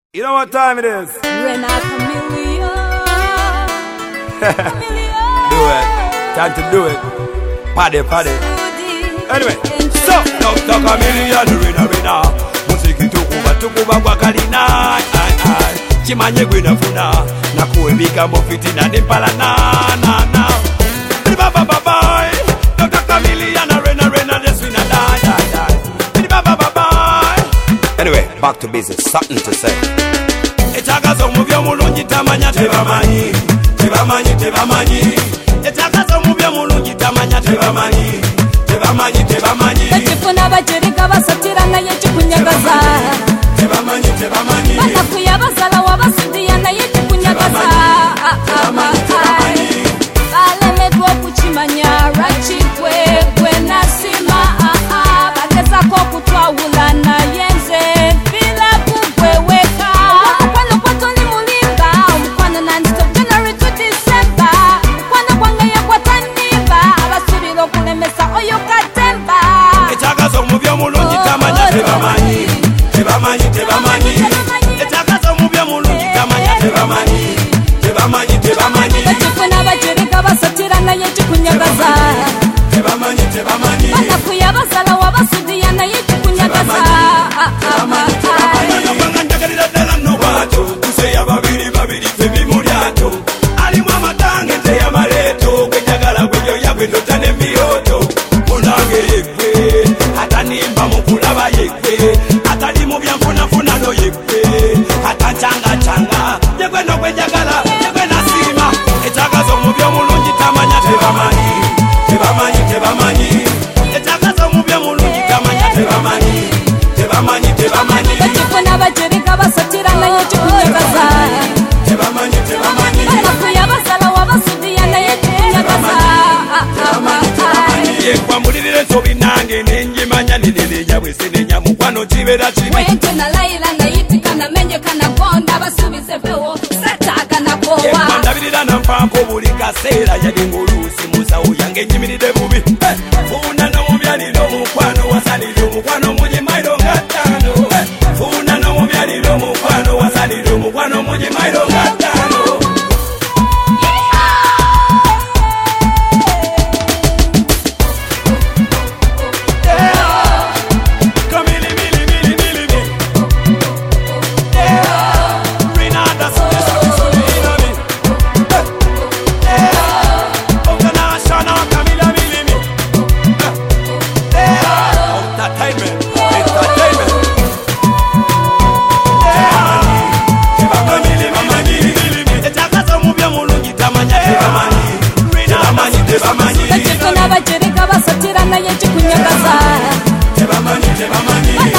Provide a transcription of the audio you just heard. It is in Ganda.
You know what time it is? When I chameleon. Do it. Time to do it. Party, party. Anyway, so Dr. Chameleon, rina. Musiki tukuba kwa kalina. Chimanye gwina funa. Na kuwebika mbofiti na nimpala na. Bye. Dr. Chameleon, rina, just wina die. Anyway, back to business. Something to say. Etagazo mubyo mulungi tamanya tebamanyi. Etagazo mubyo mulungi tamanya tebamanyi. Tekifuna bajirika basatira naye kikunyagaza. Tebamanyi. Batakuya bazala wabasudiya naye kikunyagaza. Balemedwa okuchimanya rachikwe gwe nasima. Bagezako okutwawula naye nze bila kugweweka. Mukwano kwatoli mulimba, mukwano non-stop January to December. Mukwano gwange yekwataniba, abasubira okulemesa oyo katemba. Etagazo mubyo mulungi tamanya tebamanyi. Etagazo mubyo mulungi tamanya tebamanyi. Tekifuna bajirika basatira naye kikunyagaza. Batakuya bazala wabasudiya naye kikunyagaza. Tekifuna bajirika basatira naye kikunyagaza. Batakuya bazala wabasudiya naye kikunyagaza. Yekwamulirire nsobi nange nenjimanya nidirinya bwesenenya mukwano kibera kibi. Wente na laila nayitika namenyeka nagonda basubize pewo setaga nakowa. Yekwandabirira nampaako buli kaseera yali ng'oluusi musawo yange nyimiride bubi. Funa n'omubyalira omukwano wasalira omukwano munyimairo nga ttaano. Funa n'omubyalira omukwano wasalira omukwano munyimairo nga ttaano. Tekifuna bajirika basatira naye kikunyagaza.